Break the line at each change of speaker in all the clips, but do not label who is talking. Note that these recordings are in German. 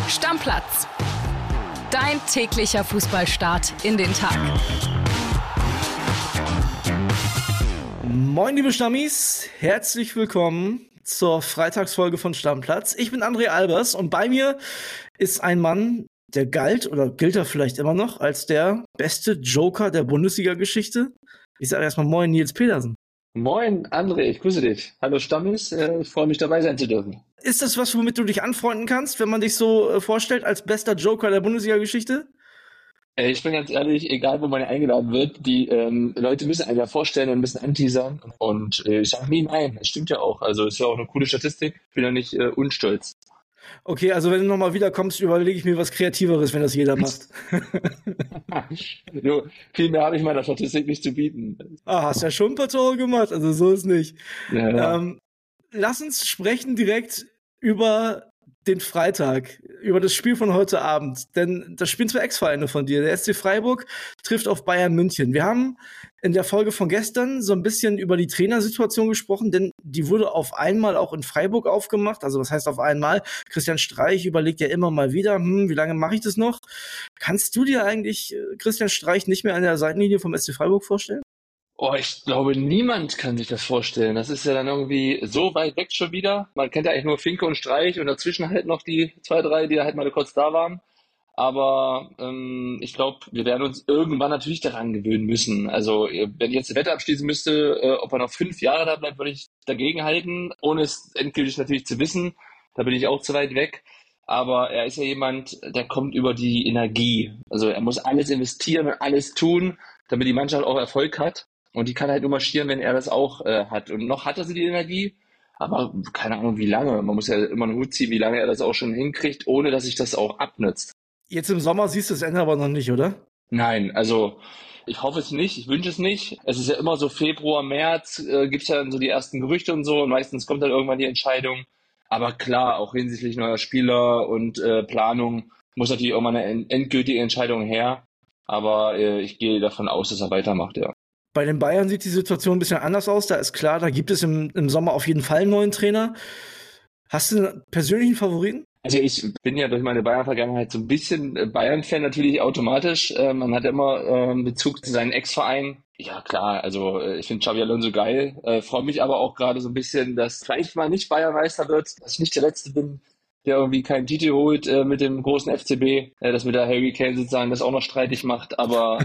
Stammplatz. Dein täglicher Fußballstart in den Tag.
Moin liebe Stammis, herzlich willkommen zur Freitagsfolge von Stammplatz. Ich bin André Albers und bei mir ist ein Mann, der galt oder gilt er vielleicht immer noch als der beste Joker der Bundesliga-Geschichte. Ich sage erstmal Moin Nils Pedersen.
Moin, André, ich grüße dich. Hallo Stammis, ich freue mich dabei sein zu dürfen.
Ist das was, womit du dich anfreunden kannst, wenn man dich so vorstellt als bester Joker der Bundesliga-Geschichte?
Ich bin ganz ehrlich, egal wo man eingeladen wird, die Leute müssen einen ja vorstellen und ein bisschen anteasern. Und ich sage nie nein, das stimmt ja auch. Also ist ja auch eine coole Statistik, ich bin ja nicht unstolz.
Okay, also wenn du nochmal wiederkommst, überlege ich mir was Kreativeres, wenn das jeder macht.
Jo, viel mehr habe ich meiner Statistik nicht zu bieten.
Hast ja schon ein paar Tore gemacht, also so ist nicht.
Ja.
Lass uns sprechen direkt über den Freitag, über das Spiel von heute Abend. Denn das spielen zwei Ex-Vereine von dir. Der SC Freiburg trifft auf Bayern München. Wir haben in der Folge von gestern so ein bisschen über die Trainersituation gesprochen, denn die wurde auf einmal auch in Freiburg aufgemacht. Also was heißt auf einmal? Christian Streich überlegt ja immer mal wieder, wie lange mache ich das noch? Kannst du dir eigentlich Christian Streich nicht mehr an der Seitenlinie vom SC Freiburg vorstellen?
Oh, ich glaube, niemand kann sich das vorstellen. Das ist ja dann irgendwie so weit weg schon wieder. Man kennt ja eigentlich nur Finke und Streich und dazwischen halt noch die zwei, drei, die halt mal kurz da waren. Aber ich glaube, wir werden uns irgendwann natürlich daran gewöhnen müssen. Also wenn ich jetzt eine Wette abschließen müsste, ob er noch 5 Jahre da bleibt, würde ich dagegen halten, ohne es endgültig natürlich zu wissen. Da bin ich auch zu weit weg. Aber er ist ja jemand, der kommt über die Energie. Also er muss alles investieren und alles tun, damit die Mannschaft auch Erfolg hat. Und die kann halt nur marschieren, wenn er das auch hat. Und noch hat er sie die Energie, aber keine Ahnung, wie lange. Man muss ja immer einen Hut ziehen, wie lange er das auch schon hinkriegt, ohne dass sich das auch abnützt.
Jetzt im Sommer siehst du das Ende aber noch nicht, oder?
Nein, also ich hoffe es nicht, ich wünsche es nicht. Es ist ja immer so Februar, März, gibt's ja dann so die ersten Gerüchte und so und meistens kommt dann irgendwann die Entscheidung. Aber klar, auch hinsichtlich neuer Spieler und Planung muss natürlich auch mal eine endgültige Entscheidung her. Aber ich gehe davon aus, dass er weitermacht, ja.
Bei den Bayern sieht die Situation ein bisschen anders aus. Da ist klar, da gibt es im Sommer auf jeden Fall einen neuen Trainer. Hast du einen persönlichen Favoriten?
Also ich bin ja durch meine Bayern-Vergangenheit so ein bisschen Bayern-Fan natürlich automatisch. Man hat immer Bezug zu seinem Ex-Verein. Ja klar, also ich finde Xabi Alonso geil. Freue mich aber auch gerade so ein bisschen, dass vielleicht mal nicht Bayern-Meister wird, dass ich nicht der Letzte bin, der irgendwie keinen Titel holt mit dem großen FCB, dass mit der Harry Kane sozusagen das auch noch streitig macht. Aber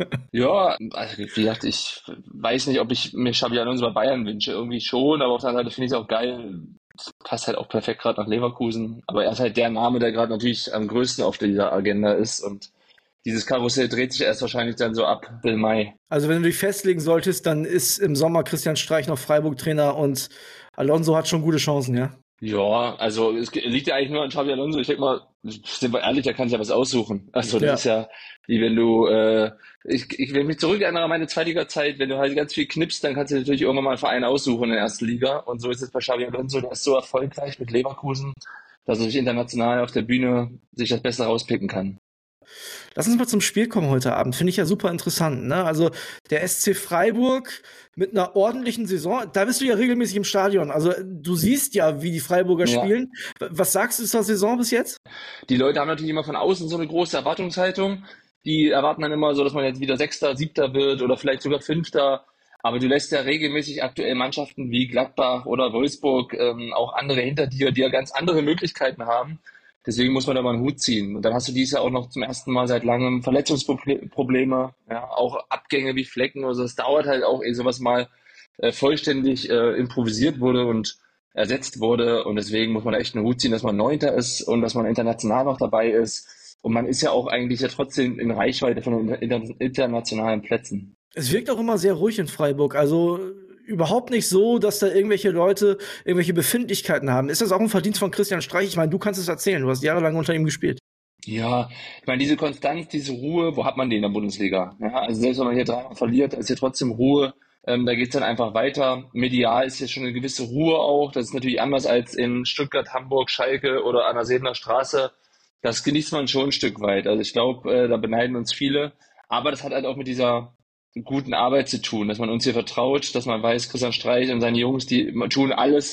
ja, also wie gesagt, ich weiß nicht, ob ich mir Xabi Alonso bei Bayern wünsche. Irgendwie schon, aber auf der anderen Seite finde ich es auch geil. Passt halt auch perfekt gerade nach Leverkusen. Aber er ist halt der Name, der gerade natürlich am größten auf dieser Agenda ist. Und dieses Karussell dreht sich erst wahrscheinlich dann so ab April, Mai.
Also wenn du dich festlegen solltest, dann ist im Sommer Christian Streich noch Freiburg-Trainer und Alonso hat schon gute Chancen, ja?
Ja, also es liegt ja eigentlich nur an Xabi Alonso. Ich denke mal, sind wir ehrlich, der kann sich ja was aussuchen. Also das ist ja, wie wenn du, wenn ich mich zurückerinnere an meine Zweitliga-Zeit, wenn du halt ganz viel knippst, dann kannst du natürlich irgendwann mal einen Verein aussuchen in der ersten Liga. Und so ist es bei Xabi Alonso, der ist so erfolgreich mit Leverkusen, dass er sich international auf der Bühne sich das Beste rauspicken kann.
Lass uns mal zum Spiel kommen heute Abend. Finde ich ja super interessant, ne? Also der SC Freiburg mit einer ordentlichen Saison. Da bist du ja regelmäßig im Stadion. Also du siehst ja, wie die Freiburger spielen. Was sagst du zur Saison bis jetzt?
Die Leute haben natürlich immer von außen so eine große Erwartungshaltung. Die erwarten dann immer so, dass man jetzt wieder Sechster, Siebter wird oder vielleicht sogar Fünfter. Aber du lässt ja regelmäßig aktuell Mannschaften wie Gladbach oder Wolfsburg, auch andere hinter dir, die ja ganz andere Möglichkeiten haben. Deswegen muss man da mal einen Hut ziehen. Und dann hast du dieses Jahr auch noch zum ersten Mal seit langem Verletzungsprobleme, ja, auch Abgänge wie Flecken oder so. Es dauert halt auch, ehe sowas mal vollständig improvisiert wurde und ersetzt wurde. Und deswegen muss man da echt einen Hut ziehen, dass man Neunter ist und dass man international noch dabei ist. Und man ist ja auch eigentlich ja trotzdem in Reichweite von den internationalen Plätzen.
Es wirkt auch immer sehr ruhig in Freiburg. Also überhaupt nicht so, dass da irgendwelche Leute irgendwelche Befindlichkeiten haben. Ist das auch ein Verdienst von Christian Streich? Ich meine, du kannst es erzählen. Du hast jahrelang unter ihm gespielt.
Ja, ich meine, diese Konstanz, diese Ruhe, wo hat man die in der Bundesliga? Ja, also selbst wenn man hier dreimal verliert, ist hier trotzdem Ruhe. Da geht's dann einfach weiter. Medial ist hier schon eine gewisse Ruhe auch. Das ist natürlich anders als in Stuttgart, Hamburg, Schalke oder an der Sebener Straße. Das genießt man schon ein Stück weit. Also ich glaube, da beneiden uns viele. Aber das hat halt auch mit dieser guten Arbeit zu tun, dass man uns hier vertraut, dass man weiß, Christian Streich und seine Jungs, die tun alles,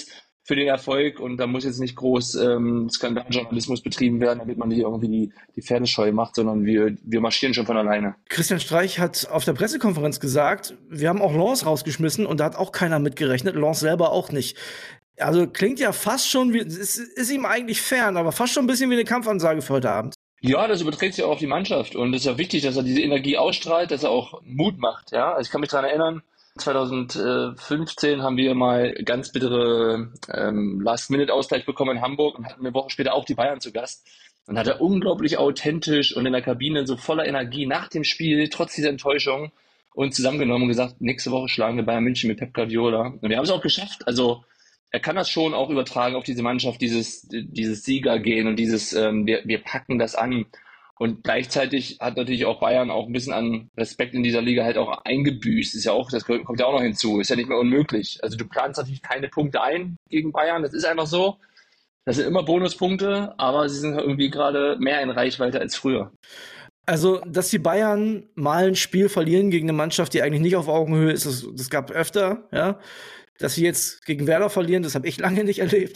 für den Erfolg und da muss jetzt nicht groß Skandaljournalismus betrieben werden, damit man nicht irgendwie die Pferde scheu macht, sondern wir marschieren schon von alleine.
Christian Streich hat auf der Pressekonferenz gesagt, wir haben auch Lens rausgeschmissen und da hat auch keiner mitgerechnet, Lens selber auch nicht. Also klingt ja fast schon, ist ihm eigentlich fern, aber fast schon ein bisschen wie eine Kampfansage für heute Abend.
Ja, das überträgt sich auch auf die Mannschaft und es ist ja wichtig, dass er diese Energie ausstrahlt, dass er auch Mut macht. Ja, also ich kann mich daran erinnern, 2015 haben wir mal ganz bittere Last-Minute-Ausgleich bekommen in Hamburg und hatten eine Woche später auch die Bayern zu Gast. Und hat er unglaublich authentisch und in der Kabine so voller Energie nach dem Spiel, trotz dieser Enttäuschung, uns zusammengenommen und gesagt, nächste Woche schlagen wir Bayern München mit Pep Guardiola. Und wir haben es auch geschafft. Also er kann das schon auch übertragen auf diese Mannschaft, dieses Siegergehen und dieses wir packen das an. Und gleichzeitig hat natürlich auch Bayern auch ein bisschen an Respekt in dieser Liga halt auch eingebüßt. Ist ja auch, das kommt ja auch noch hinzu. Ist ja nicht mehr unmöglich. Also du planst natürlich keine Punkte ein gegen Bayern. Das ist einfach so. Das sind immer Bonuspunkte, aber sie sind irgendwie gerade mehr in Reichweite als früher.
Also, dass die Bayern mal ein Spiel verlieren gegen eine Mannschaft, die eigentlich nicht auf Augenhöhe ist, das gab öfter, ja. Dass sie jetzt gegen Werder verlieren, das habe ich lange nicht erlebt.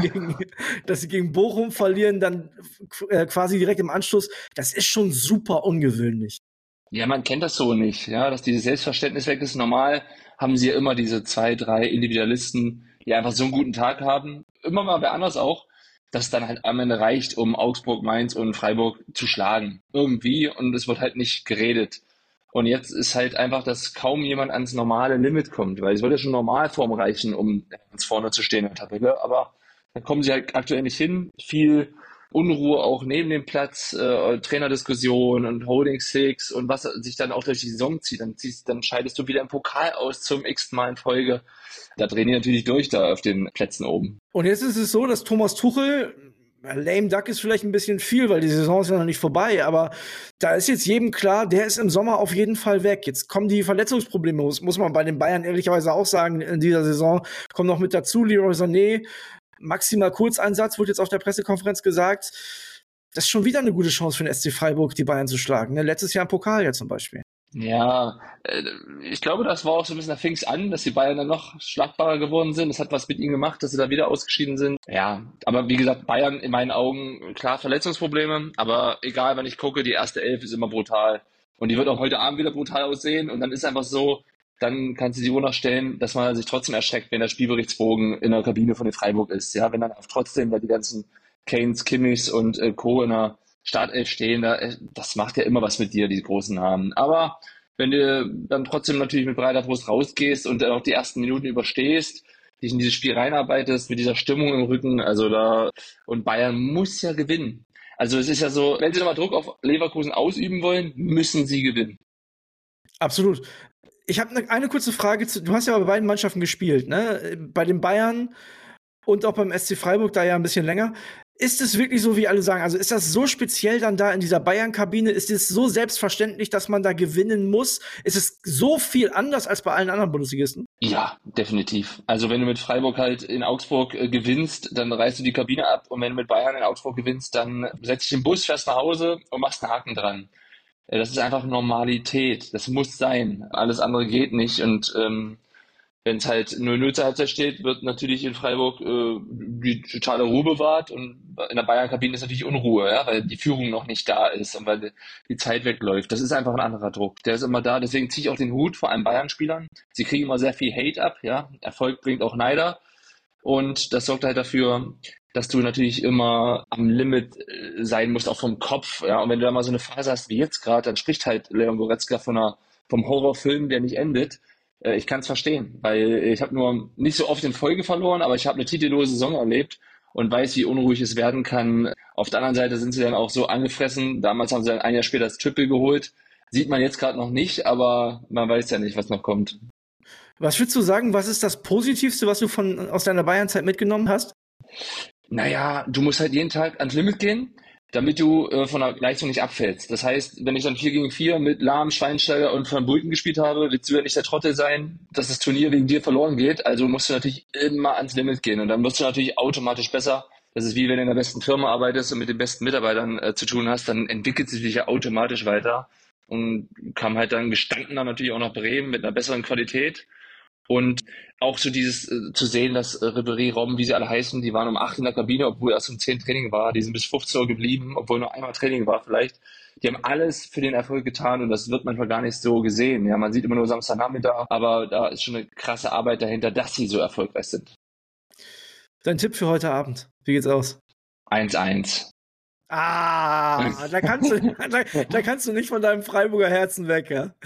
Dass sie gegen Bochum verlieren, dann quasi direkt im Anschluss, das ist schon super ungewöhnlich.
Ja, man kennt das so nicht, ja, dass dieses Selbstverständnis weg ist. Normal haben sie ja immer diese 2, 3 Individualisten, die einfach so einen guten Tag haben. Immer mal wer anders auch, dass es dann halt am Ende reicht, um Augsburg, Mainz und Freiburg zu schlagen. Irgendwie. Und es wird halt nicht geredet. Und jetzt ist halt einfach, dass kaum jemand ans normale Limit kommt, weil es würde ja schon Normalform reichen, um ganz vorne zu stehen in der Tabelle, aber da kommen sie halt aktuell nicht hin. Viel Unruhe auch neben dem Platz, Trainerdiskussion und Holding Six und was sich dann auch durch die Saison zieht. Dann scheidest du wieder im Pokal aus zum x-ten Mal in Folge. Da drehen die natürlich durch da auf den Plätzen oben.
Und jetzt ist es so, dass Thomas Tuchel, lame duck ist vielleicht ein bisschen viel, weil die Saison ist ja noch nicht vorbei, aber da ist jetzt jedem klar, der ist im Sommer auf jeden Fall weg. Jetzt kommen die Verletzungsprobleme, muss man bei den Bayern ehrlicherweise auch sagen, in dieser Saison kommen noch mit dazu, Leroy Sané, maximal Kurzeinsatz, wurde jetzt auf der Pressekonferenz gesagt. Das ist schon wieder eine gute Chance für den SC Freiburg, die Bayern zu schlagen. Ne? Letztes Jahr im Pokal ja zum Beispiel.
Ja, ich glaube, das war auch so ein bisschen, da fing es an, dass die Bayern dann noch schlagbarer geworden sind. Das hat was mit ihnen gemacht, dass sie da wieder ausgeschieden sind. Ja, aber wie gesagt, Bayern in meinen Augen, klar, Verletzungsprobleme, aber egal, wann ich gucke, die erste Elf ist immer brutal. Und die wird auch heute Abend wieder brutal aussehen. Und dann ist einfach so, dann kannst du die Uhr noch stellen, dass man sich trotzdem erschreckt, wenn der Spielberichtsbogen in der Kabine von den Freiburg ist. Ja, wenn dann auch trotzdem da die ganzen Kanes, Kimmichs und Co. in der Startelf stehen, das macht ja immer was mit dir, die großen Namen. Aber wenn du dann trotzdem natürlich mit breiter Brust rausgehst und dann auch die ersten Minuten überstehst, dich in dieses Spiel reinarbeitest, mit dieser Stimmung im Rücken, und Bayern muss ja gewinnen. Also es ist ja so, wenn sie nochmal Druck auf Leverkusen ausüben wollen, müssen sie gewinnen.
Absolut. Ich habe eine kurze Frage du hast ja bei beiden Mannschaften gespielt, ne? Bei den Bayern und auch beim SC Freiburg da ja ein bisschen länger. Ist es wirklich so, wie alle sagen? Also ist das so speziell dann da in dieser Bayern-Kabine? Ist es so selbstverständlich, dass man da gewinnen muss? Ist es so viel anders als bei allen anderen Bundesligisten?
Ja, definitiv. Also wenn du mit Freiburg halt in Augsburg gewinnst, dann reißt du die Kabine ab. Und wenn du mit Bayern in Augsburg gewinnst, dann setzt dich im Bus, fährst nach Hause und machst einen Haken dran. Das ist einfach Normalität. Das muss sein. Alles andere geht nicht. Und wenn es halt 0-0 zur Halbzeit steht, wird natürlich in Freiburg die totale Ruhe bewahrt und in der Bayern-Kabine ist natürlich Unruhe, ja, weil die Führung noch nicht da ist und weil die Zeit wegläuft. Das ist einfach ein anderer Druck. Der ist immer da. Deswegen ziehe ich auch den Hut vor allem Bayern-Spielern. Sie kriegen immer sehr viel Hate ab, ja. Erfolg bringt auch Neider. Und das sorgt halt dafür, dass du natürlich immer am Limit sein musst, auch vom Kopf. Ja? Und wenn du da mal so eine Phase hast wie jetzt gerade, dann spricht halt Leon Goretzka vom Horrorfilm, der nicht endet. Ich kann es verstehen, weil ich habe nur nicht so oft in Folge verloren, aber ich habe eine titellose Saison erlebt und weiß, wie unruhig es werden kann. Auf der anderen Seite sind sie dann auch so angefressen. Damals haben sie dann ein Jahr später das Triple geholt. Sieht man jetzt gerade noch nicht, aber man weiß ja nicht, was noch kommt.
Was würdest du sagen, was ist das Positivste, was du aus deiner Bayern-Zeit mitgenommen hast?
Naja, du musst halt jeden Tag ans Limit gehen, damit du von der Leistung nicht abfällst. Das heißt, wenn ich dann 4 gegen 4 mit Lahm, Schweinsteiger und Van Bulten gespielt habe, willst du ja nicht der Trottel sein, dass das Turnier wegen dir verloren geht. Also musst du natürlich immer ans Limit gehen und dann wirst du natürlich automatisch besser. Das ist wie wenn du in der besten Firma arbeitest und mit den besten Mitarbeitern zu tun hast, dann entwickelt sich dich ja automatisch weiter und kam halt dann gestanden dann natürlich auch nach Bremen mit einer besseren Qualität. Und auch so dieses zu sehen, dass Ribéry, Robben, wie sie alle heißen, die waren um 8 in der Kabine, obwohl erst um 10 Training war. Die sind bis 15 Uhr geblieben, obwohl nur einmal Training war vielleicht. Die haben alles für den Erfolg getan und das wird manchmal gar nicht so gesehen. Ja, man sieht immer nur Samstagnachmittag, aber da ist schon eine krasse Arbeit dahinter, dass sie so erfolgreich sind.
Dein Tipp für heute Abend, wie geht's aus?
1-1.
Da kannst du nicht von deinem Freiburger Herzen weg, ja?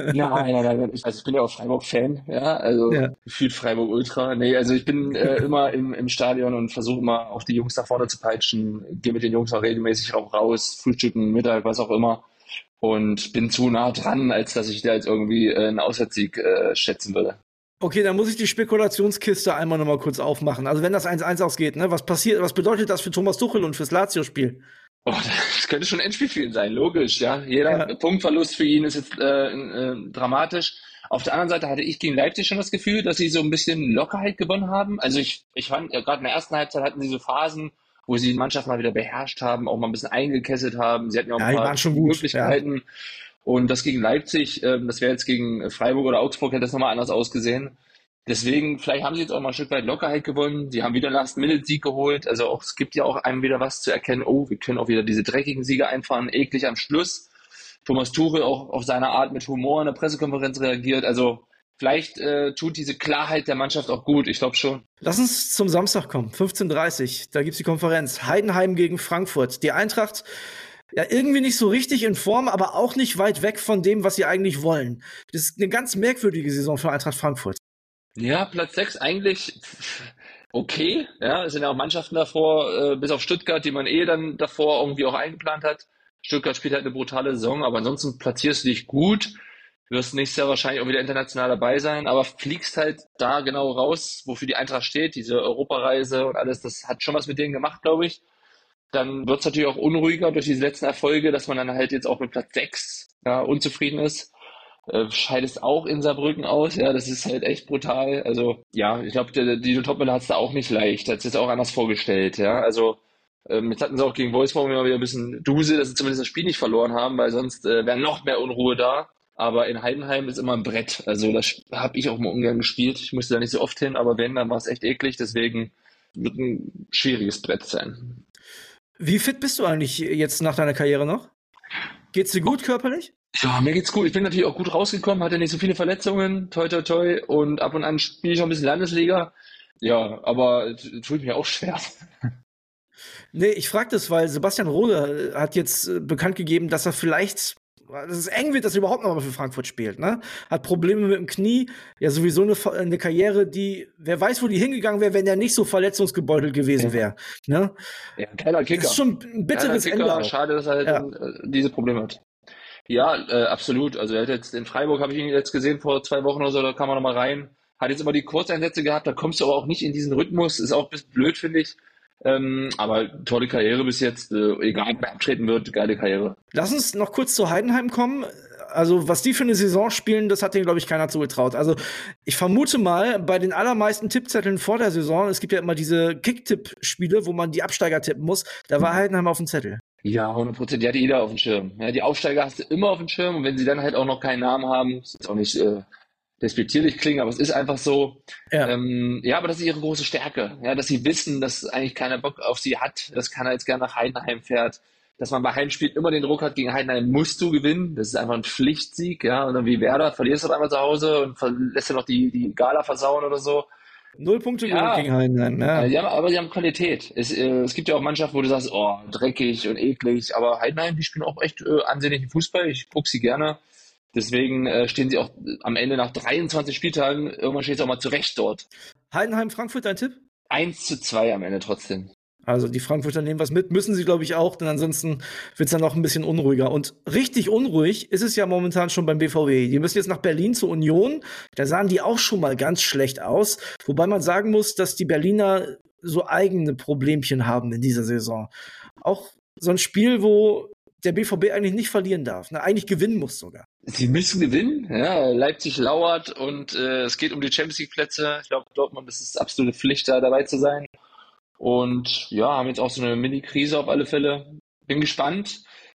Nein. Also ich bin ja auch Freiburg-Fan, ja, also
Ja.
gefühlt Freiburg-Ultra. Nee, also ich bin immer im Stadion und versuche immer auch die Jungs nach vorne zu peitschen, gehe mit den Jungs auch regelmäßig auch raus, frühstücken, Mittag, was auch immer. Und bin zu nah dran, als dass ich da jetzt irgendwie einen Auswärtssieg schätzen würde.
Okay, dann muss ich die Spekulationskiste einmal noch mal kurz aufmachen. Also wenn das 1-1 ausgeht, ne, was bedeutet das für Thomas Tuchel und fürs Lazio-Spiel?
Oh, das könnte schon ein Endspiel für ihn sein, logisch, ja. Jeder Punktverlust für ihn ist jetzt dramatisch. Auf der anderen Seite hatte ich gegen Leipzig schon das Gefühl, dass sie so ein bisschen Lockerheit gewonnen haben. Also ich fand, gerade in der ersten Halbzeit hatten sie so Phasen, wo sie die Mannschaft mal wieder beherrscht haben, auch mal ein bisschen eingekesselt haben. Sie hatten ja auch ein paar Möglichkeiten. Ja. Und das gegen Leipzig, das wäre jetzt gegen Freiburg oder Augsburg, hätte das nochmal anders ausgesehen. Deswegen, vielleicht haben sie jetzt auch mal ein Stück weit Lockerheit gewonnen. Sie haben wieder einen Last-Minute-Sieg geholt. Also auch, es gibt ja auch einem wieder was zu erkennen. Oh, wir können auch wieder diese dreckigen Siege einfahren, eklig am Schluss. Thomas Tuchel auch auf seine Art mit Humor in der Pressekonferenz reagiert. Also vielleicht tut diese Klarheit der Mannschaft auch gut. Ich glaube schon.
Lass uns zum Samstag kommen, 15:30 Uhr. Da gibt's die Konferenz. Heidenheim gegen Frankfurt. Die Eintracht ja irgendwie nicht so richtig in Form, aber auch nicht weit weg von dem, was sie eigentlich wollen. Das ist eine ganz merkwürdige Saison für Eintracht Frankfurt.
Ja, Platz 6 eigentlich okay. Ja, es sind ja auch Mannschaften davor, bis auf Stuttgart, die man dann davor irgendwie auch eingeplant hat. Stuttgart spielt halt eine brutale Saison, aber ansonsten platzierst du dich gut. Du wirst nächstes Jahr wahrscheinlich auch wieder international dabei sein, aber fliegst halt da genau raus, wofür die Eintracht steht, diese Europareise und alles. Das hat schon was mit denen gemacht, glaube ich. Dann wird es natürlich auch unruhiger durch diese letzten Erfolge, dass man dann halt jetzt auch mit Platz 6 unzufrieden ist. Scheidest auch in Saarbrücken aus, ja, das ist halt echt brutal. Also ja, ich glaube, die Topmüller hat es da auch nicht leicht, hat es jetzt auch anders vorgestellt, ja. Also jetzt hatten sie auch gegen Wolfsburg immer wieder ein bisschen Duse, dass sie zumindest das Spiel nicht verloren haben, weil sonst wäre noch mehr Unruhe da. Aber in Heidenheim ist immer ein Brett. Also das habe ich auch mal ungern gespielt. Ich musste da nicht so oft hin, aber wenn, dann war es echt eklig. Deswegen wird ein schwieriges Brett sein.
Wie fit bist du eigentlich jetzt nach deiner Karriere noch? Geht's dir gut körperlich?
Ja, mir geht's gut. Ich bin natürlich auch gut rausgekommen, hatte nicht so viele Verletzungen, toi toi toi, und ab und an spiele ich auch ein bisschen Landesliga. Ja, aber tut mir auch schwer.
Nee, ich frage das, weil Sebastian Rode hat jetzt bekannt gegeben, dass er vielleicht, dass es eng wird, dass er überhaupt noch mal für Frankfurt spielt, ne? Hat Probleme mit dem Knie, ja sowieso eine Karriere, die, wer weiß, wo die hingegangen wäre, wenn er nicht so verletzungsgebeutelt gewesen wäre, ne?
Ja, geiler Kicker.
Das ist schon ein bitteres Ende auch.
Schade, dass er halt diese Probleme hat. Ja, absolut. Also er hat jetzt in Freiburg, habe ich ihn jetzt gesehen vor 2 Wochen oder so, da kam er nochmal rein. Hat jetzt immer die Kurzeinsätze gehabt, da kommst du aber auch nicht in diesen Rhythmus. Ist auch ein bisschen blöd, finde ich. Aber tolle Karriere bis jetzt. Egal, wer abtreten wird, geile Karriere.
Lass uns noch kurz zu Heidenheim kommen. Also, was die für eine Saison spielen, das hat denen, glaube ich, keiner zugetraut. Also, ich vermute mal, bei den allermeisten Tippzetteln vor der Saison, es gibt ja immer diese Kick-Tipp-Spiele, wo man die Absteiger tippen muss, da war Heidenheim auf dem Zettel.
Ja, 100%. Die hat jeder auf dem Schirm. Ja, die Aufsteiger hast du immer auf dem Schirm, und wenn sie dann halt auch noch keinen Namen haben, ist jetzt auch nicht despektierlich klingen, aber es ist einfach so.
Ja.
Aber das ist ihre große Stärke. Ja, dass sie wissen, dass eigentlich keiner Bock auf sie hat, dass keiner jetzt gerne nach Heidenheim fährt, dass man bei Heimspielen immer den Druck hat, gegen Heidenheim musst du gewinnen. Das ist einfach ein Pflichtsieg, ja. Und dann wie Werder verlierst du auf einmal zu Hause und lässt du noch die Gala versauen oder so.
0 Punkte gegen Heidenheim, ja.
Ja, aber sie haben Qualität. Es gibt ja auch Mannschaften, wo du sagst, oh, dreckig und eklig, aber Heidenheim, die spielen auch echt ansehnlichen Fußball. Ich gucke sie gerne. Deswegen stehen sie auch am Ende nach 23 Spieltagen, irgendwann steht es auch mal zurecht dort.
Heidenheim, Frankfurt, dein Tipp?
1:2 am Ende trotzdem.
Also die Frankfurter nehmen was mit, müssen sie, glaube ich, auch, denn ansonsten wird es dann noch ein bisschen unruhiger. Und richtig unruhig ist es ja momentan schon beim BVB. Die müssen jetzt nach Berlin zur Union. Da sahen die auch schon mal ganz schlecht aus. Wobei man sagen muss, dass die Berliner so eigene Problemchen haben in dieser Saison. Auch so ein Spiel, wo der BVB eigentlich nicht verlieren darf, ne? Eigentlich gewinnen muss sogar.
Sie müssen gewinnen, ja. Leipzig lauert und es geht um die Champions-League-Plätze. Ich glaube, Dortmund, das ist absolute Pflicht, da dabei zu sein. Und ja, haben jetzt auch so eine Mini-Krise auf alle Fälle. Bin gespannt.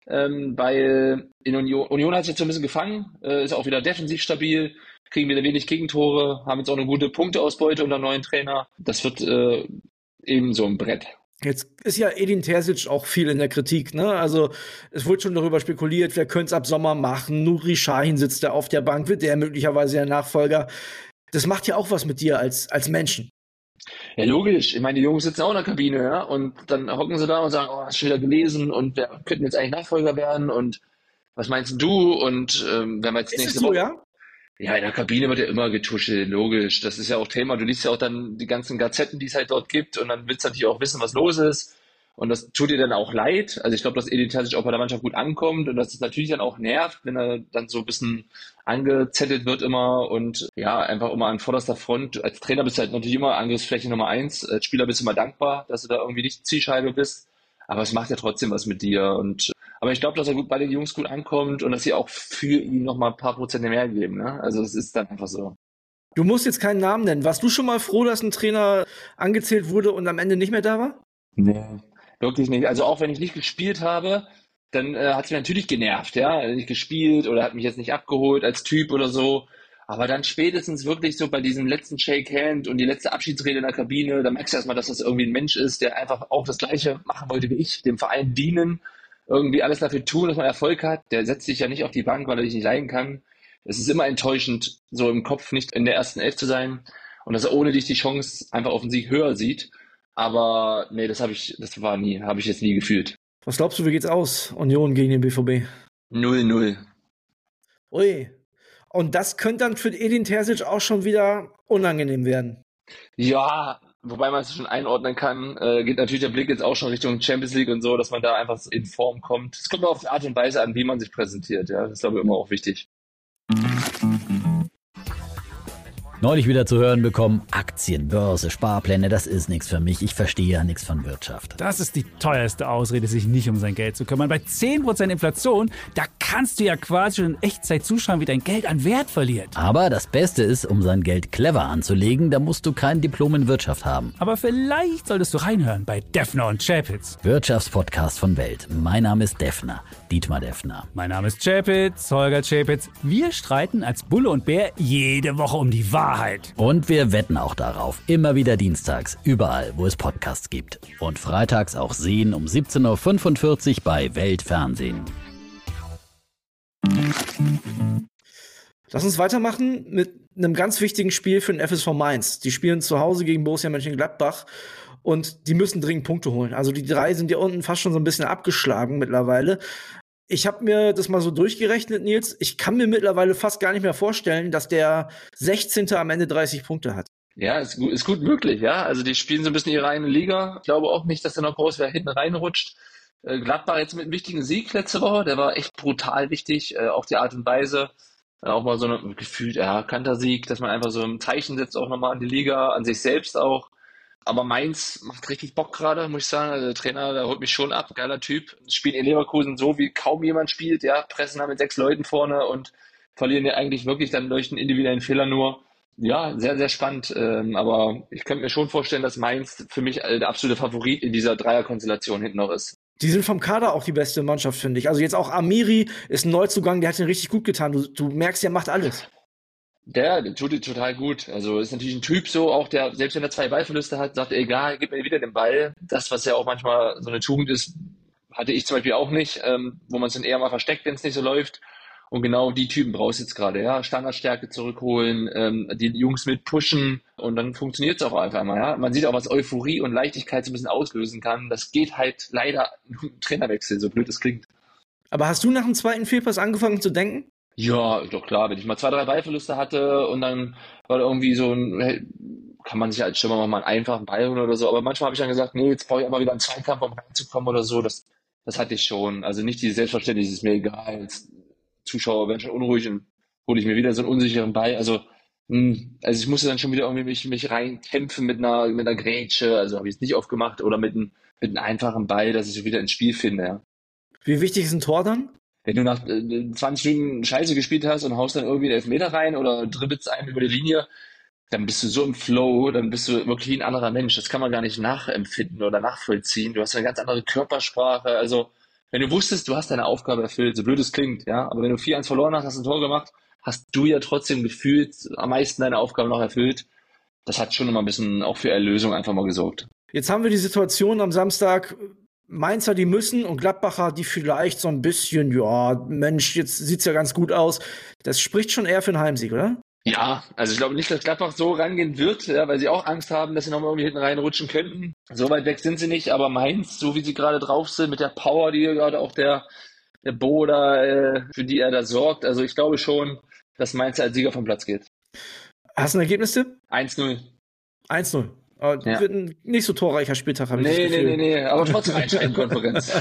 weil in Union hat sich jetzt so ein bisschen gefangen, ist auch wieder defensiv stabil, kriegen wieder wenig Gegentore, haben jetzt auch eine gute Punkteausbeute unter neuen Trainer. Das wird eben so ein Brett.
Jetzt ist ja Edin Terzic auch viel in der Kritik, ne? Also es wurde schon darüber spekuliert, wer könnte es ab Sommer machen. Nuri Sahin sitzt da auf der Bank, wird der möglicherweise der Nachfolger. Das macht ja auch was mit dir als Menschen.
Ja, logisch. Ich meine, die Jungs sitzen auch in der Kabine, ja, und dann hocken sie da und sagen, oh, hast du wieder gelesen und wer könnten jetzt eigentlich Nachfolger werden und was meinst du? Und wenn wir jetzt
Ist es
nächste
so,
Woche.
ja?
Ja, in der Kabine wird ja immer getuschelt, logisch. Das ist ja auch Thema. Du liest ja auch dann die ganzen Gazetten, die es halt dort gibt und dann willst du natürlich auch wissen, was los ist. Und das tut dir dann auch leid. Also ich glaube, dass Edin Terzic auch bei der Mannschaft gut ankommt und dass es natürlich dann auch nervt, wenn er dann so ein bisschen angezettelt wird immer und ja, einfach immer an vorderster Front. Als Trainer bist du halt natürlich immer Angriffsfläche Nummer 1. Als Spieler bist du immer dankbar, dass du da irgendwie nicht Zielscheibe bist. Aber es macht ja trotzdem was mit dir. Aber ich glaube, dass er gut bei den Jungs gut ankommt und dass sie auch für ihn noch mal ein paar Prozent mehr geben. Ne? Also es ist dann einfach so.
Du musst jetzt keinen Namen nennen. Warst du schon mal froh, dass ein Trainer angezählt wurde und am Ende nicht mehr da war?
Nee, wirklich nicht. Also auch wenn ich nicht gespielt habe, dann hat es mich natürlich genervt, ja. Nicht gespielt oder hat mich jetzt nicht abgeholt als Typ oder so. Aber dann spätestens wirklich so bei diesem letzten Shake Hand und die letzte Abschiedsrede in der Kabine, da merkst du erstmal, dass das irgendwie ein Mensch ist, der einfach auch das Gleiche machen wollte wie ich, dem Verein dienen, irgendwie alles dafür tun, dass man Erfolg hat. Der setzt sich ja nicht auf die Bank, weil er dich nicht leiden kann. Es ist immer enttäuschend, so im Kopf nicht in der ersten Elf zu sein und dass er ohne dich die Chance einfach auf den Sieg höher sieht. Aber nee, habe ich jetzt nie gefühlt.
Was glaubst du, wie geht's aus? Union gegen den BVB?
0-0.
Ui. Und das könnte dann für Edin Terzic auch schon wieder unangenehm werden.
Ja, wobei man es schon einordnen kann, geht natürlich der Blick jetzt auch schon Richtung Champions League und so, dass man da einfach in Form kommt. Es kommt auch auf die Art und Weise an, wie man sich präsentiert. Ja, das ist, glaube ich, immer auch wichtig.
Neulich wieder zu hören bekommen, Aktien, Börse, Sparpläne, das ist nichts für mich. Ich verstehe ja nichts von Wirtschaft.
Das ist die teuerste Ausrede, sich nicht um sein Geld zu kümmern. Bei 10% Inflation, da kannst du ja quasi schon in Echtzeit zuschauen, wie dein Geld an Wert verliert.
Aber das Beste ist, um sein Geld clever anzulegen, da musst du kein Diplom in Wirtschaft haben.
Aber vielleicht solltest du reinhören bei Defner und Chapitz.
Wirtschaftspodcast von Welt. Mein Name ist Defner, Dietmar Defner.
Mein Name ist Chapitz, Holger Chapitz. Wir streiten als Bulle und Bär jede Woche um die Wahrheit.
Und wir wetten auch darauf. Immer wieder dienstags, überall, wo es Podcasts gibt. Und freitags auch sehen um 17.45 Uhr bei Welt Fernsehen.
Lass uns weitermachen mit einem ganz wichtigen Spiel für den FSV Mainz. Die spielen zu Hause gegen Borussia Mönchengladbach und die müssen dringend Punkte holen. Also die 3 sind ja unten fast schon so ein bisschen abgeschlagen mittlerweile. Ich habe mir das mal so durchgerechnet, Nils. Ich kann mir mittlerweile fast gar nicht mehr vorstellen, dass der 16. am Ende 30 Punkte hat.
Ja, ist gut möglich, ja. Also die spielen so ein bisschen ihre eigene Liga. Ich glaube auch nicht, dass da noch groß wer hinten reinrutscht. Gladbach jetzt mit einem wichtigen Sieg letzte Woche, der war echt brutal wichtig, auch die Art und Weise. Auch mal so ein gefühlt, ja, Kantersieg, dass man einfach so ein Zeichen setzt, auch nochmal an die Liga, an sich selbst auch. Aber Mainz macht richtig Bock gerade, muss ich sagen. Also der Trainer, der holt mich schon ab, geiler Typ. Spielen in Leverkusen so, wie kaum jemand spielt, ja. Pressen da mit 6 Leuten vorne und verlieren ja eigentlich wirklich dann durch einen individuellen Fehler nur. Ja, sehr, sehr spannend. Aber ich könnte mir schon vorstellen, dass Mainz für mich der absolute Favorit in dieser Dreierkonstellation hinten noch ist.
Die sind vom Kader auch die beste Mannschaft, finde ich. Also jetzt auch Amiri ist ein Neuzugang, der hat den richtig gut getan. Du merkst, der macht alles.
Der tut dir total gut. Also ist natürlich ein Typ so, auch der, selbst wenn er 2 Ballverluste hat, sagt, egal, gib mir wieder den Ball. Das, was ja auch manchmal so eine Tugend ist, hatte ich zum Beispiel auch nicht, wo man es dann eher mal versteckt, wenn es nicht so läuft. Und genau die Typen brauchst du jetzt gerade, ja. Standardstärke zurückholen, die Jungs mit pushen und dann funktioniert es auch einfach mal, ja. Man sieht auch, was Euphorie und Leichtigkeit so ein bisschen auslösen kann. Das geht halt leider im Trainerwechsel, so blöd es klingt.
Aber hast du nach dem zweiten Fehlpass angefangen zu denken?
Ja, doch klar, wenn ich mal 2, 3 Ballverluste hatte und dann war da irgendwie so hey, kann man sich als Stürmer mal einen einfachen Ball holen oder so, aber manchmal habe ich dann gesagt, nee, jetzt brauche ich aber wieder einen Zweikampf, um reinzukommen oder so, das hatte ich schon, also nicht dieses Selbstverständnis, ist mir egal, jetzt Zuschauer werden schon unruhig und hole ich mir wieder so einen unsicheren Ball, also ich musste dann schon wieder irgendwie mich reinkämpfen mit einer Grätsche, also habe ich es nicht oft gemacht oder mit einem einfachen Ball, dass ich so wieder ins Spiel finde, ja.
Wie wichtig ist ein Tor dann?
Wenn du nach 20 Minuten Scheiße gespielt hast und haust dann irgendwie einen Elfmeter rein oder dribbelst einen über die Linie, dann bist du so im Flow, dann bist du wirklich wie ein anderer Mensch. Das kann man gar nicht nachempfinden oder nachvollziehen. Du hast eine ganz andere Körpersprache. Also wenn du wusstest, du hast deine Aufgabe erfüllt, so blöd es klingt, ja, aber wenn du 4-1 verloren hast, hast ein Tor gemacht, hast du ja trotzdem gefühlt am meisten deine Aufgabe noch erfüllt. Das hat schon immer ein bisschen auch für Erlösung einfach mal gesorgt.
Jetzt haben wir die Situation am Samstag, Mainzer, die müssen, und Gladbacher, die vielleicht so ein bisschen, ja, Mensch, jetzt sieht's ja ganz gut aus. Das spricht schon eher für einen Heimsieg, oder?
Ja, also ich glaube nicht, dass Gladbach so rangehen wird, ja, weil sie auch Angst haben, dass sie nochmal irgendwie hinten reinrutschen könnten. So weit weg sind sie nicht, aber Mainz, so wie sie gerade drauf sind, mit der Power, die gerade auch der Bo da, für die er da sorgt, also ich glaube schon, dass Mainz als Sieger vom Platz geht.
Hast du ein Ergebnistipp?
1-0.
1-0. Ja. Wird ein nicht so torreicher Spieltag, habe ich das Gefühl.
Nee, aber trotzdem Einschaltkonferenz.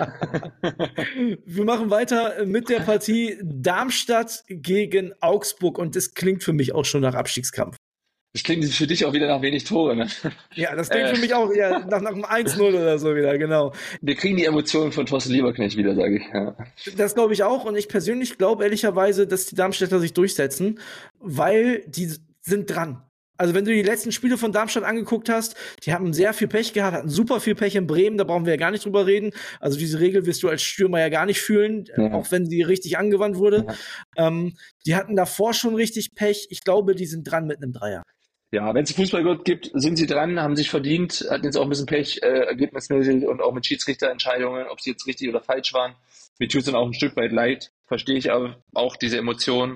Wir machen weiter mit der Partie Darmstadt gegen Augsburg und das klingt für mich auch schon nach Abstiegskampf.
Das klingt für dich auch wieder nach wenig Tore, ne?
Ja, das klingt für mich auch eher nach einem 1-0 oder so wieder, genau.
Wir kriegen die Emotionen von Thorsten Lieberknecht wieder, sage ich. Ja.
Das glaube ich auch und ich persönlich glaube ehrlicherweise, dass die Darmstädter sich durchsetzen, weil die sind dran. Also wenn du die letzten Spiele von Darmstadt angeguckt hast, die haben sehr viel Pech gehabt, hatten super viel Pech in Bremen, da brauchen wir ja gar nicht drüber reden. Also diese Regel wirst du als Stürmer ja gar nicht fühlen, auch wenn sie richtig angewandt wurde. Ja. Die hatten davor schon richtig Pech. Ich glaube, die sind dran mit einem Dreier.
Ja, wenn es Fußballgott gibt, sind sie dran, haben sich verdient, hatten jetzt auch ein bisschen Pech, ergebnismäßig und auch mit Schiedsrichterentscheidungen, ob sie jetzt richtig oder falsch waren. Mir tut es dann auch ein Stück weit leid, verstehe ich aber auch diese Emotionen.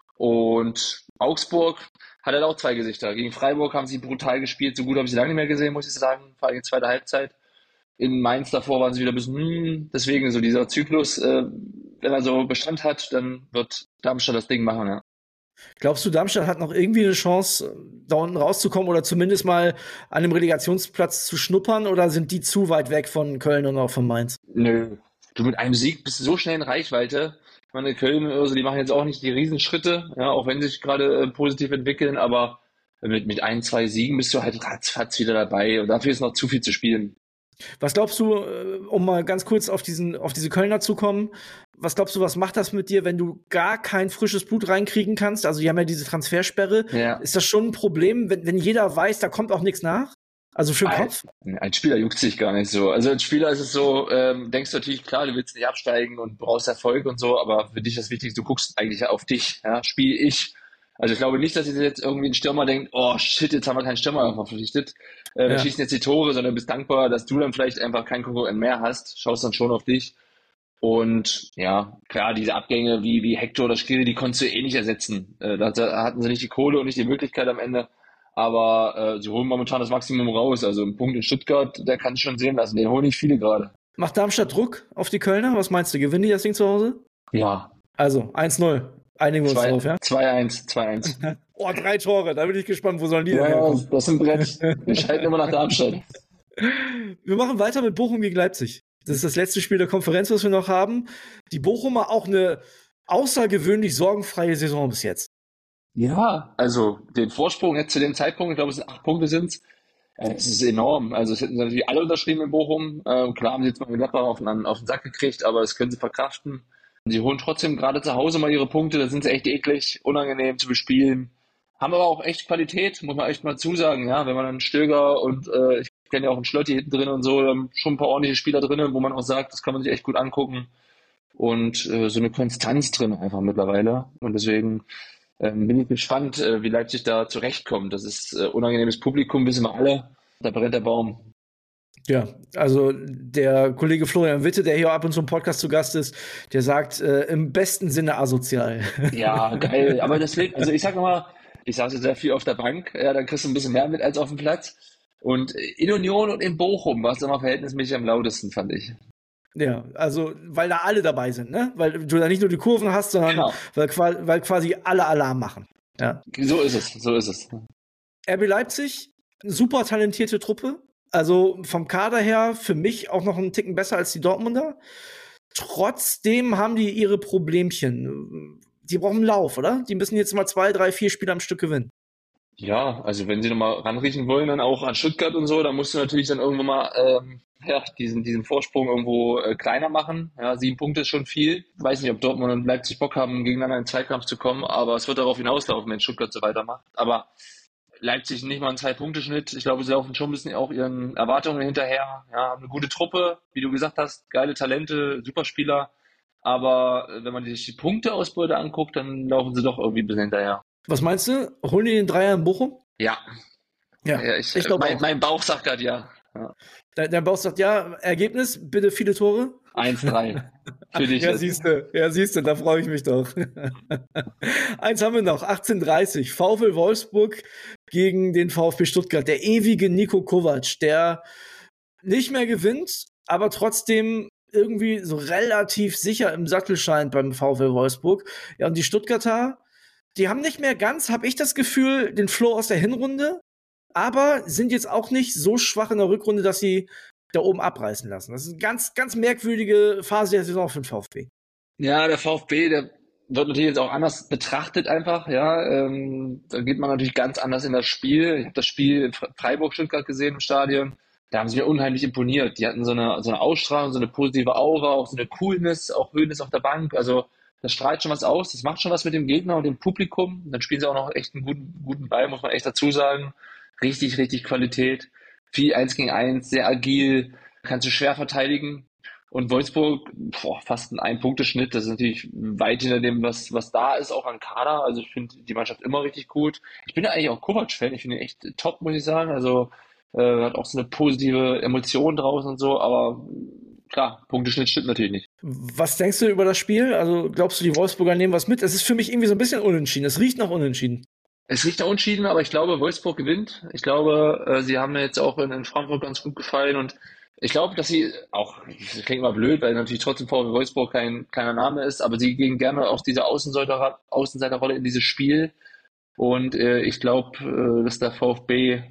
Und Augsburg hat halt auch zwei Gesichter. Gegen Freiburg haben sie brutal gespielt, so gut habe ich sie lange nicht mehr gesehen, muss ich sagen, vor allem in der zweiten Halbzeit. In Mainz davor waren sie wieder ein bisschen, deswegen so dieser Zyklus, wenn er so Bestand hat, dann wird Darmstadt das Ding machen, ja.
Glaubst du, Darmstadt hat noch irgendwie eine Chance, da unten rauszukommen oder zumindest mal an einem Relegationsplatz zu schnuppern oder sind die zu weit weg von Köln und auch von Mainz?
Nö. Du mit einem Sieg bist du so schnell in Reichweite. Ich meine, Köln, also die machen jetzt auch nicht die Riesenschritte, ja, auch wenn sie sich gerade positiv entwickeln, aber mit 1-2 Siegen bist du halt ratzfatz wieder dabei und dafür ist noch zu viel zu spielen.
Was glaubst du, um mal ganz kurz auf diese Kölner zu kommen, was glaubst du, was macht das mit dir, wenn du gar kein frisches Blut reinkriegen kannst? Also die haben ja diese Transfersperre. Ja. Ist das schon ein Problem, wenn jeder weiß, da kommt auch nichts nach? Also für den Kopf?
Als Spieler juckt sich gar nicht so. Also als Spieler ist es so, denkst du natürlich, klar, du willst nicht absteigen und brauchst Erfolg und so, aber für dich ist das Wichtigste, du guckst eigentlich auf dich, ja, spiel ich. Also ich glaube nicht, dass jetzt irgendwie ein Stürmer denkt, oh shit, jetzt haben wir keinen Stürmer verpflichtet. Wir schießen jetzt die Tore, sondern bist dankbar, dass du dann vielleicht einfach keinen Konkurrent mehr hast, schaust dann schon auf dich. Und ja, klar, diese Abgänge wie Hector oder Skriniar, die konntest du eh nicht ersetzen. Da hatten sie nicht die Kohle und nicht die Möglichkeit am Ende. Aber sie holen momentan das Maximum raus. Also ein Punkt in Stuttgart, der kann es schon sehen lassen. Den holen nicht viele gerade.
Macht Darmstadt Druck auf die Kölner? Was meinst du? Gewinnen die das Ding zu Hause?
Ja.
Also 1-0. Einigen wir uns drauf, ja?
2-1.
Oh, 3 Tore. Da bin ich gespannt, wo sollen die denn
herkommen? Das ist ein Brett. Wir schalten immer nach Darmstadt.
Wir machen weiter mit Bochum gegen Leipzig. Das ist das letzte Spiel der Konferenz, was wir noch haben. Die Bochumer auch eine außergewöhnlich sorgenfreie Saison bis jetzt.
Ja, also den Vorsprung jetzt zu dem Zeitpunkt, ich glaube, es sind 8 Punkte es ist enorm. Also es hätten natürlich alle unterschrieben in Bochum. Klar haben sie jetzt mal mit Gladbach auf den Sack gekriegt, aber das können sie verkraften. Sie holen trotzdem gerade zu Hause mal ihre Punkte, da sind sie echt eklig, unangenehm zu bespielen. Haben aber auch echt Qualität, muss man echt mal zusagen, ja. Wenn man dann Stöger und ich kenne ja auch einen Schlötti hinten drin und so, schon ein paar ordentliche Spieler drin, wo man auch sagt, das kann man sich echt gut angucken. Und so eine Konstanz drin einfach mittlerweile. Und deswegen bin ich gespannt, wie Leipzig da zurechtkommt. Das ist unangenehmes Publikum, wissen wir alle. Da brennt der Baum.
Ja, also der Kollege Florian Witte, der hier ab und zu im Podcast zu Gast ist, der sagt im besten Sinne asozial.
Ja, geil. Aber das fehlt, also ich sag mal, ich saß jetzt sehr viel auf der Bank, ja, dann kriegst du ein bisschen mehr mit als auf dem Platz. Und in Union und in Bochum war es immer verhältnismäßig am lautesten, fand ich.
Ja, also weil da alle dabei sind, ne? Weil du da nicht nur die Kurven hast, sondern weil quasi alle Alarm machen. Ja.
So ist es.
RB Leipzig, super talentierte Truppe. Also vom Kader her für mich auch noch einen Ticken besser als die Dortmunder. Trotzdem haben die ihre Problemchen. Die brauchen Lauf, oder? Die müssen jetzt mal 2, 3, 4 Spiele am Stück gewinnen.
Ja, also wenn sie nochmal ranriechen wollen, dann auch an Stuttgart und so, dann musst du natürlich dann irgendwann mal diesen Vorsprung irgendwo kleiner machen. Ja, 7 Punkte ist schon viel. Ich weiß nicht, ob Dortmund und Leipzig Bock haben, gegeneinander in den Zweikampf zu kommen, aber es wird darauf hinauslaufen, wenn Stuttgart so weitermacht. Aber Leipzig nicht mal einen 2-Punkte-Schnitt. Ich glaube, sie laufen schon ein bisschen auch ihren Erwartungen hinterher. Ja, eine gute Truppe, wie du gesagt hast, geile Talente, Superspieler. Aber wenn man sich die Punkteausbeute anguckt, dann laufen sie doch irgendwie ein bisschen hinterher.
Was meinst du? Holen die den Dreier in Bochum?
Ja.
Ich glaube
mein Bauch sagt gerade ja.
Dein Bauch sagt ja. Ergebnis, bitte viele Tore?
1-3. Für dich.
Ja, siehst du, da freue ich mich doch. Eins haben wir noch, 18:30. VfL Wolfsburg gegen den VfB Stuttgart. Der ewige Niko Kovac, der nicht mehr gewinnt, aber trotzdem irgendwie so relativ sicher im Sattel scheint beim VfL Wolfsburg. Ja, und die Stuttgarter, die haben nicht mehr ganz, habe ich das Gefühl, den Flow aus der Hinrunde, aber sind jetzt auch nicht so schwach in der Rückrunde, dass sie da oben abreißen lassen. Das ist eine ganz, ganz merkwürdige Phase der Saison für den VfB.
Ja, der VfB, der wird natürlich jetzt auch anders betrachtet einfach. Ja, da geht man natürlich ganz anders in das Spiel. Ich habe das Spiel in Freiburg-Stuttgart gesehen im Stadion. Da haben sie mir unheimlich imponiert. Die hatten so eine Ausstrahlung, so eine positive Aura, auch so eine Coolness, auch Höhnes auf der Bank. Also das strahlt schon was aus. Das macht schon was mit dem Gegner und dem Publikum. Dann spielen sie auch noch echt einen guten Ball, muss man echt dazu sagen. Richtig, richtig Qualität. Viel 1 gegen 1, sehr agil, kannst du schwer verteidigen. Und Wolfsburg, fast ein Ein-Punkte-Schnitt. Das ist natürlich weit hinter dem, was da ist, auch an Kader. Also ich finde die Mannschaft immer richtig gut. Ich bin ja eigentlich auch Kovac-Fan. Ich finde ihn echt top, muss ich sagen. Also hat auch so eine positive Emotion draußen und so, aber klar, Punkteschnitt stimmt natürlich nicht.
Was denkst du über das Spiel? Also glaubst du, die Wolfsburger nehmen was mit? Es ist für mich irgendwie so ein bisschen unentschieden. Es riecht nach unentschieden.
Es riecht nach unentschieden, aber ich glaube, Wolfsburg gewinnt. Ich glaube, sie haben mir jetzt auch in Frankfurt ganz gut gefallen und ich glaube, dass sie auch, das klingt immer blöd, weil natürlich trotzdem VfL Wolfsburg kein kleiner Name ist, aber sie gehen gerne aus dieser Außenseiterrolle in dieses Spiel. Und ich glaube, dass der VfB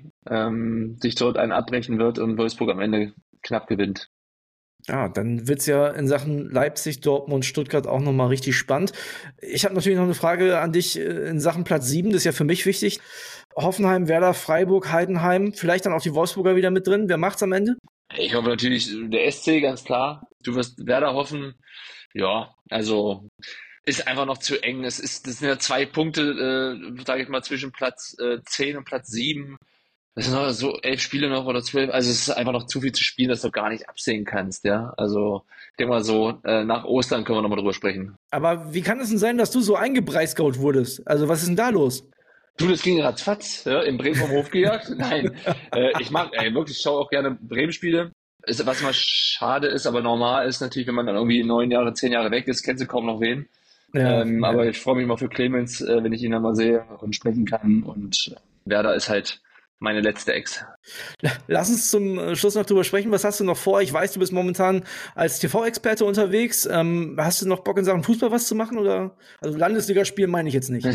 sich dort einen abbrechen wird und Wolfsburg am Ende knapp gewinnt.
Ja, dann wird's ja in Sachen Leipzig, Dortmund, Stuttgart auch nochmal richtig spannend. Ich habe natürlich noch eine Frage an dich in Sachen Platz 7, das ist ja für mich wichtig. Hoffenheim, Werder, Freiburg, Heidenheim, vielleicht dann auch die Wolfsburger wieder mit drin. Wer macht's am Ende?
Ich hoffe natürlich der SC, ganz klar. Du wirst Werder hoffen. Ja, also ist einfach noch zu eng. Das sind ja 2 Punkte, sage ich mal, zwischen Platz 10 und Platz 7. Das sind noch so 11 Spiele noch oder 12. Also es ist einfach noch zu viel zu spielen, dass du gar nicht absehen kannst. Ja, also ich denke mal so, nach Ostern können wir nochmal drüber sprechen.
Aber wie kann es denn sein, dass du so eingebreisgaut wurdest? Also was ist denn da los?
Du, das ging ratzfatz, ja, in Bremen vom Hof gejagt. Nein, ich schaue auch gerne Bremen-Spiele. Was mal schade ist, aber normal ist natürlich, wenn man dann irgendwie 9 Jahre, 10 Jahre weg ist, kennst du kaum noch wen. Ja, aber ich freue mich mal für Clemens, wenn ich ihn dann mal sehe und sprechen kann. Und Werder ist halt meine letzte Ex.
Lass uns zum Schluss noch drüber sprechen. Was hast du noch vor? Ich weiß, du bist momentan als TV-Experte unterwegs. Hast du noch Bock in Sachen Fußball was zu machen? Oder? Also Landesligaspiel meine ich jetzt nicht.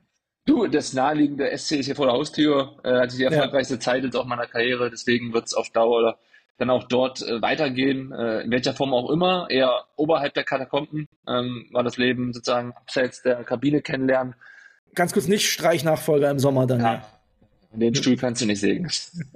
Du, das naheliegende SC ist hier vor der Haustür. Hatte die erfolgreichste Zeit jetzt auch meiner Karriere. Deswegen wird es auf Dauer dann auch dort weitergehen. In welcher Form auch immer. Eher oberhalb der Katakomben war das Leben sozusagen abseits der Kabine kennenlernen.
Ganz kurz, nicht Streichnachfolger im Sommer dann.
Ja. Den Stuhl kannst du nicht sägen.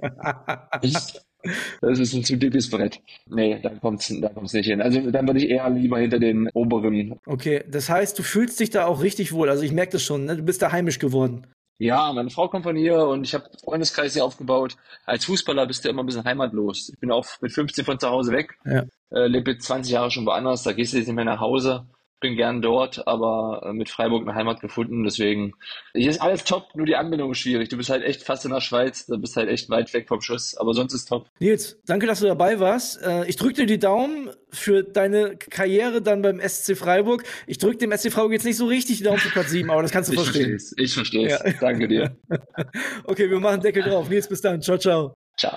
Das ist ein zu dickes Brett. Nee, da kommt's nicht hin. Also dann würde ich eher lieber hinter den oberen.
Okay, das heißt, du fühlst dich da auch richtig wohl. Also ich merke das schon, ne? Du bist da heimisch geworden.
Ja, meine Frau kommt von hier und ich habe einen Freundeskreis hier aufgebaut. Als Fußballer bist du immer ein bisschen heimatlos. Ich bin auch mit 15 von zu Hause weg. Ja. Lebe jetzt 20 Jahre schon woanders. Da gehst du jetzt nicht mehr nach Hause. Bin gern dort, aber mit Freiburg eine Heimat gefunden, deswegen hier ist alles top, nur die Anbindung ist schwierig. Du bist halt echt fast in der Schweiz, du bist halt echt weit weg vom Schuss, aber sonst ist top.
Nils, danke, dass du dabei warst. Ich drücke dir die Daumen für deine Karriere dann beim SC Freiburg. Ich drücke dem SC Freiburg jetzt nicht so richtig die Daumen für Platz 7, aber das kannst du verstehen.
Ich verstehe es. Ja. Danke dir.
Okay, wir machen Deckel drauf. Nils, bis dann. Ciao, ciao.
Ciao.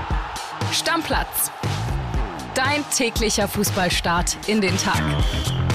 Stammplatz. Dein täglicher Fußballstart in den Tag.